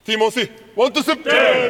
ティモシー、ワントゥーステップ。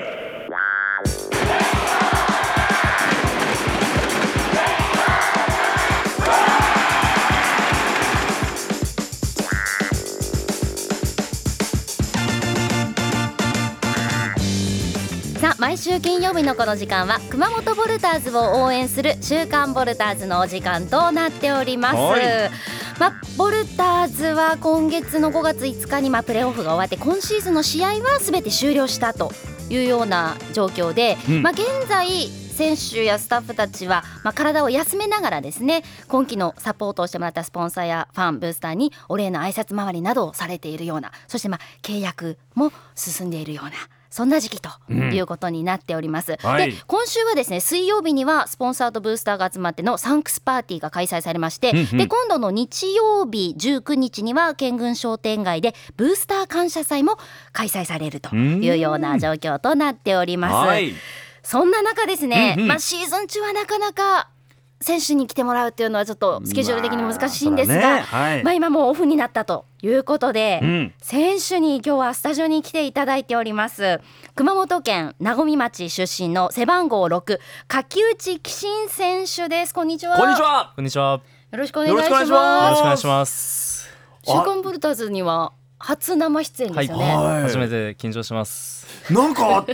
さあ、毎週金曜日のこの時間は熊本ボルターズを応援する週刊ボルターズのお時間となっております。ボルターズは今月の5月5日にプレーオフが終わって今シーズンの試合は全て終了したというような状況で、現在選手やスタッフたちは、体を休めながらですね、今季のサポートをしてもらったスポンサーやファン、ブースターにお礼の挨拶回りなどをされているような、そして契約も進んでいるような、そんな時期ということになっております。で、今週はですね、水曜日にはスポンサーとブースターが集まってのサンクスパーティーが開催されまして、で今度の日曜日19日には県軍商店街でブースター感謝祭も開催されるというような状況となっております。そんな中ですね、シーズン中はなかなか選手に来てもらうっていうのはちょっとスケジュール的に難しいんですが、今もうオフになったということで、選手に今日はスタジオに来ていただいております。熊本県和水町出身の背番号6垣内貴信選手です。こんにちは。 こんにちは。こんにちは。 よろしくお願いします。 よろしくお願いします。 週刊ボルターズには初生出演ですよね。 初めて緊張します。 なんか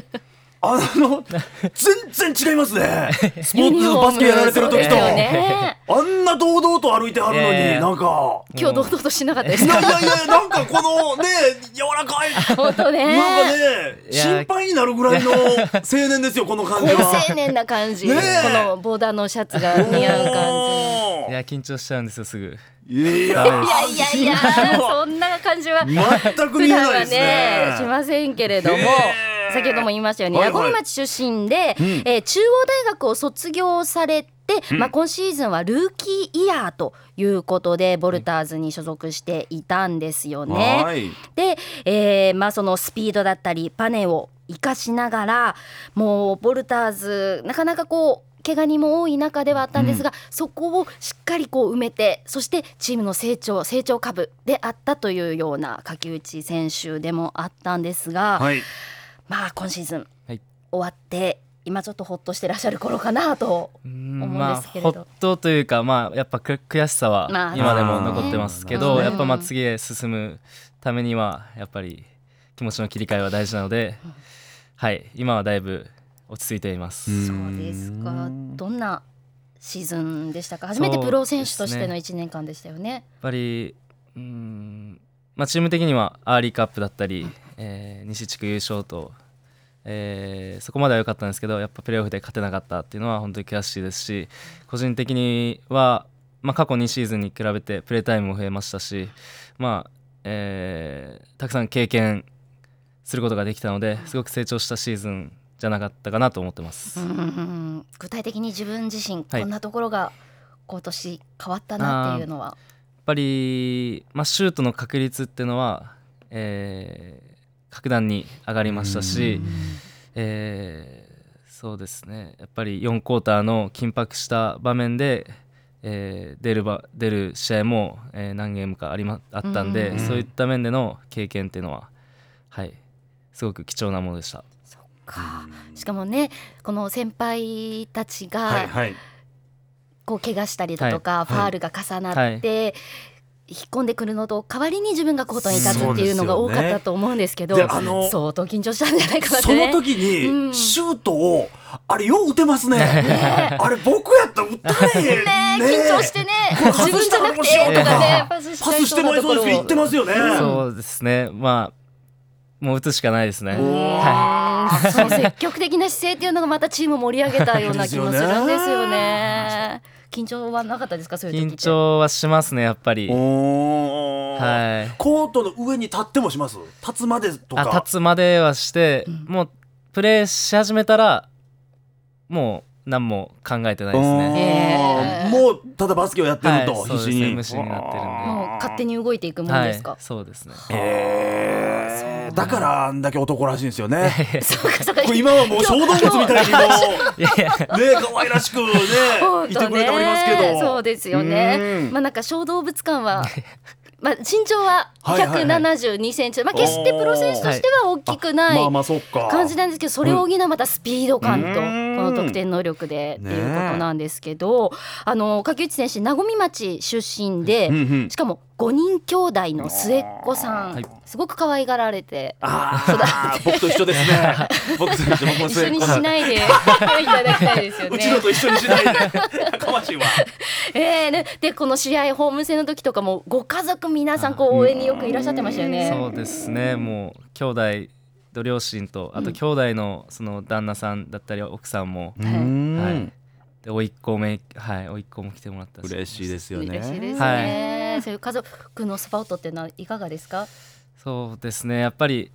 全然違いますね。スポーツバスケやられてる時と、あんな堂々と歩いてはるのに、なんか今日堂々としなかったですか。 いやなんかこのね、柔らかい、 本当ね、 なんかね、心配になるぐらいの青年ですよ、この感じは。 高青年な感じ、このボーダーのシャツが似合う感じ。 いや、緊張しちゃうんですよ、すぐ。 いやそんな感じは全く見えないですね。 しませんけれども、先ほども言いましたように和水町出身で、中央大学を卒業されて、今シーズンはルーキーイヤーということでボルターズに所属していたんですよね。で、そのスピードだったりバネを生かしながら、もうボルターズなかなか怪我人も多い中ではあったんですが、そこをしっかり埋めて、そしてチームの成長株であったというような垣内選手でもあったんですが、今シーズン終わって今ちょっとほっとしてらっしゃる頃かなと思うんですけれど、 ほっとというか、やっぱ悔しさは今でも残ってますけど、やっぱ次へ進むためにはやっぱり気持ちの切り替えは大事なので、今はだいぶ落ち着いています。 そうですか。どんなシーズンでしたか。初めてプロ選手としての1年間でしたよね。やっぱりチーム的にはアーリーカップだったり、西地区優勝と、そこまでは良かったんですけど、やっぱプレーオフで勝てなかったっていうのは本当に悔しいですし、個人的には、過去2シーズンに比べてプレータイムも増えましたし、たくさん経験することができたので、すごく成長したシーズンじゃなかったかなと思ってます。 具体的に自分自身、こんなところが今年変わったなっていうのは。 やっぱり、シュートの確率っていうのは、格段に上がりましたし、そうですね、やっぱり4クォーターの緊迫した場面で、出る試合も、何ゲームかあったんで、そういった面での経験っていうのは、すごく貴重なものでした。 しかもね、この先輩たちが怪我したりだとか、ファールが重なって引っ込んでくるのと代わりに自分がコートに立つっていうのが多かったと思うんですけど、相当緊張したんじゃないかなってね。 その時にシュートをあれよう打てますね。あれ僕やったら打たれへんね。 緊張してね、自分じゃなくてとかね、パスしてもらいそうですけど言ってますよね。 そうですね、もう打つしかないですね。 その積極的な姿勢っていうのがまたチームを盛り上げたような気もするんですよね。緊張はなかったですか。そういう時って。緊張はしますね、やっぱり。 コートの上に立ってもします。立つまでとか。 立つまではして、もうプレーし始めたらもう何も考えてないですね。 もうただバスケをやってると、 必死に無視になってるんで、 もう勝手に動いていくものですか。 そうですね。 だからあんだけ男らしいんですよね。 そうか今はもう小動物みたいにも可愛らしくねいてくれておりますけど。 そうですよね。なんか小動物感は身長は172センチ、決してプロ選手としては大きくない感じなんですけど、それを補うまたスピード感とこの得点能力でっていうことなんですけど、垣内選手名古屋町出身で、しかも5人兄弟の末っ子さん、すごく可愛がられて育てて、 僕と一緒ですね僕も一緒にしないでいただきたいですよね。 うちのと一緒にしないでかましいわ。 でこの試合ホーム戦の時とかもご家族皆さん応援によくいらっしゃってましたよね。 そうですね、もう兄弟と両親と、あと兄弟のその旦那さんだったり奥さんも、で甥っ子も来てもらったし、 嬉しいですよね。 嬉しいですね、そういう家族のサポートっていうのはいかがですか？ そうですね、やっぱり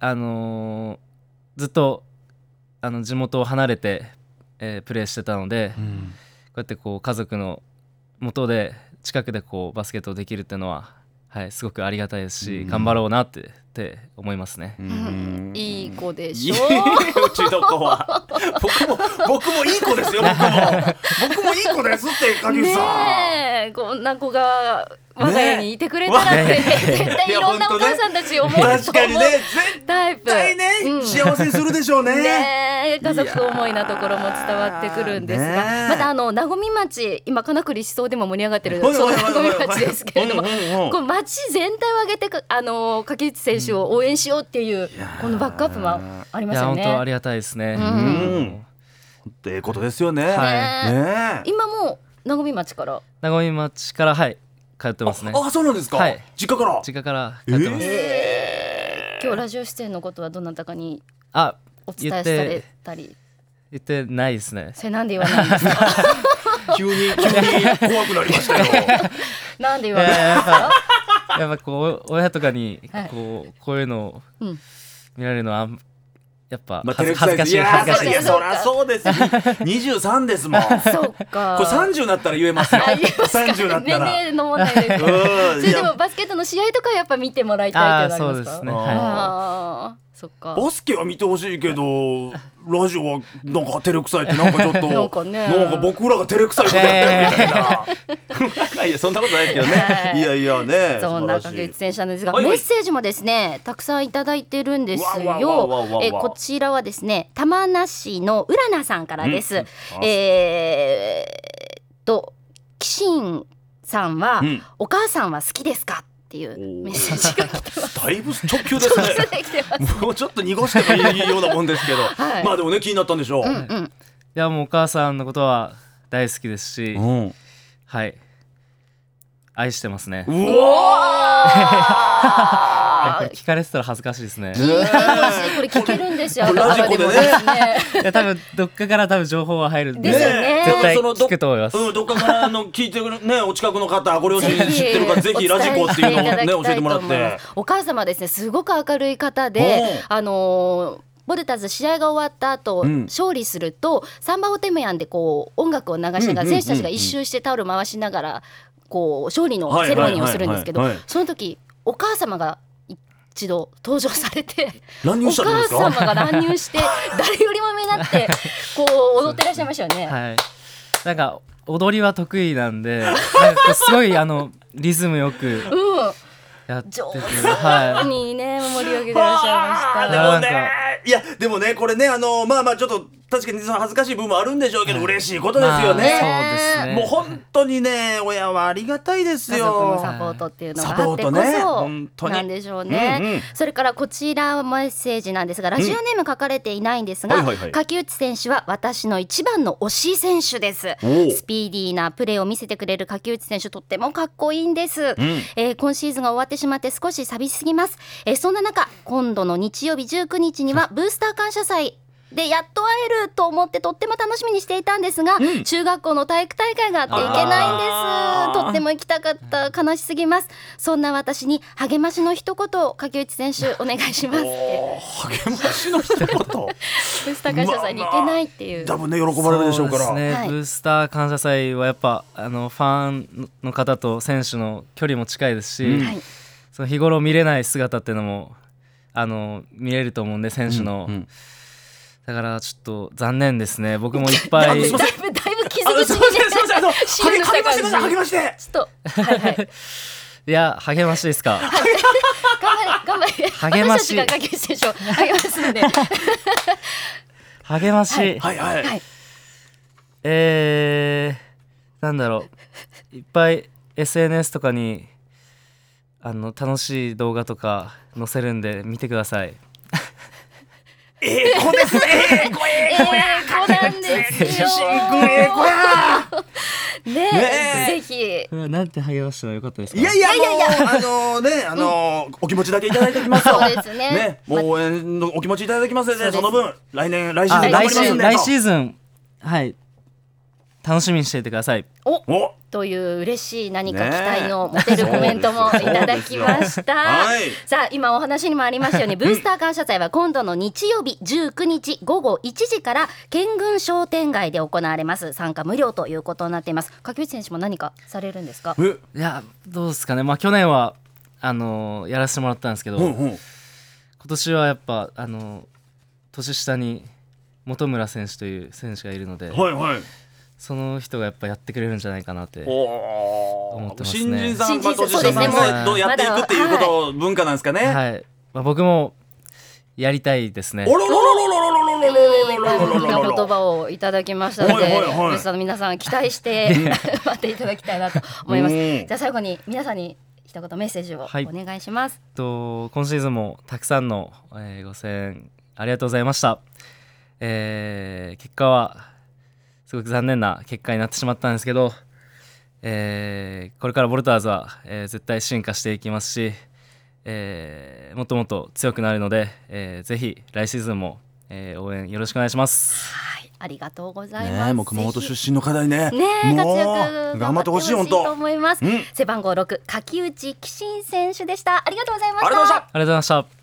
ずっと地元を離れて、プレーしてたので、こうやって家族の元で近くでバスケットをできるっていうのは、すごくありがたいですし、頑張ろうなって思いますね。 いい子でしょうちの子は僕もいい子ですよ。僕もいい子ですって垣内さん、 こんな子が我が家にいてくれたらって絶対いろんなお母さんたち思うと思うタイプ、 絶対ね、幸せにするでしょうね。 家族思いなところも伝わってくるんですが、また名古屋町、今金栗思想でも盛り上がってるその名古屋町ですけれども、この町全体を挙げて垣内選手を応援しようっていうこのバックアップもありますよね。 本当ありがたいですね。 っていうことですよね。 今も名古屋町から通ってますね。 そうなんですか。実家から通ってます。 今日ラジオ出演のことはどなたかにお伝えされたり？ 言ってないですね。 それなんで言わないんですか？ 急に怖くなりましたよ。 なんで言わないんですか？ やっぱ親とかにこういうのを見られるのはやっぱ恥ずかしい。 いやそりゃそうです。23ですもん。 そうか。 これ30になったら言えますよ。30になったら。 年齢の問題ですから。それでもバスケットの試合とかやっぱ見てもらいたいってなりますか？そうですね。そっか。バスケは見てほしいけどラジオはなんか照れくさいってなんかちょっとなんか僕らが照れくさいことやってるみたいな。いやそんなことないですけどね。いやね。 そんな垣内選手なんですが、メッセージもですねたくさんいただいてるんですよ。こちらはですね玉名市の浦名さんからです。キシンさんは、お母さんは好きですかっていうメッセージが来てます。 だいぶ直球ですね。もうちょっと濁してもいいようなもんですけど、まあでもね気になったんでしょう。 いやもうお母さんのことは大好きですし、愛してますね。聞かれてたら恥ずかしいですね。 これ聞けるんですよ。 ラジコでね。 多分どっかから情報は入るんで、 ですよね。 絶対聞くと思います。 どっかから聞いてるねお近くの方ご両親知ってるからぜひラジコっていうのをね教えてもらって。 お母様はですねすごく明るい方で、ボルターズ試合が終わった後、勝利するとサンバオテメヤンで音楽を流しながら選手たちが一周してタオル回しながら勝利のセレモニーをするんですけど、その時お母様が一度登場されて、お母様が乱入して誰よりも目立って踊ってらっしゃいましたよね。 なんか踊りは得意なんで、なんかすごいリズムよくやってて、 上手にね盛り上げてらっしゃいました。 でもねこれねまあちょっと確かに恥ずかしい部分もあるんでしょうけど、嬉しいことですよね。 そうですね。 もう本当にね親はありがたいですよ。 家族のサポートっていうのがあってこそなんでしょうね。それからこちらメッセージなんですが、ラジオネーム書かれていないんですが、垣内選手は私の一番の推し選手です。スピーディーなプレーを見せてくれる垣内選手、とってもかっこいいんです。今シーズンが終わってしまって少し寂しすぎます。そんな中今度の日曜日19日にはブースター感謝祭でやっと会えると思ってとっても楽しみにしていたんですが、中学校の体育大会があって行けないんです。とっても行きたかった。悲しすぎます。そんな私に励ましの一言を垣内選手お願いしますって。 励ましの一言。ブースター感謝祭に行けないっていう、 多分ね喜ばれるでしょうから。 そうですね、ブースター感謝祭はやっぱファンの方と選手の距離も近いですし、その日頃見れない姿っていうのも見れると思うんで、選手の、だからちょっと残念ですね。僕もいっぱいだいぶ傷口にね励ましてちょっといいや励ましですか頑張れ励まし私たちが影内選手を励ますので励まし、 はいはい、 なんだろう、いっぱい SNS とかに楽しい動画とか載せるんで見てください。 子ですね。 子なんですよ。ね、ぜひ。 なんて励ましたらよかったですか。 いやお気持ちだけいただいておきますと。 そうですね。 もう応援のお気持ちいただきますので、その分来シーズン頑張りますんで。 来シーズンはい楽しみにしていてください。 おという嬉しい何か期待の持てるコメントもいただきました、さあ今お話にもありましたようにブースター感謝祭は今度の日曜日19日午後1時から県軍商店街で行われます。参加無料ということになっています。柿内選手も何かされるんですか。 いやどうですかね、去年はやらせてもらったんですけど、今年はやっぱ年下に本村選手という選手がいるので、その人がやっぱやってくれるんじゃないかなって思ってますね。 新人さん、年下さんがどうやっていくっていうこと文化なんですかね。 はい、僕もやりたいですね。 大きな言葉をいただきましたので、ブースターの皆さん期待して待っていただきたいなと思います。じゃあ最後に皆さんに一言メッセージをお願いします。 今シーズンもたくさんのご声援ありがとうございました。結果はすごく残念な結果になってしまったんですけど、これからボルターズは、絶対進化していきますし、もっともっと強くなるので、ぜひ来シーズンも、応援よろしくお願いします。 はい、ありがとうございます。 もう熊本出身の課題ね、 活躍頑張ってほしい本当と思います。背番号6柿内貴信選手でした。ありがとうございました。 ありがとうございました。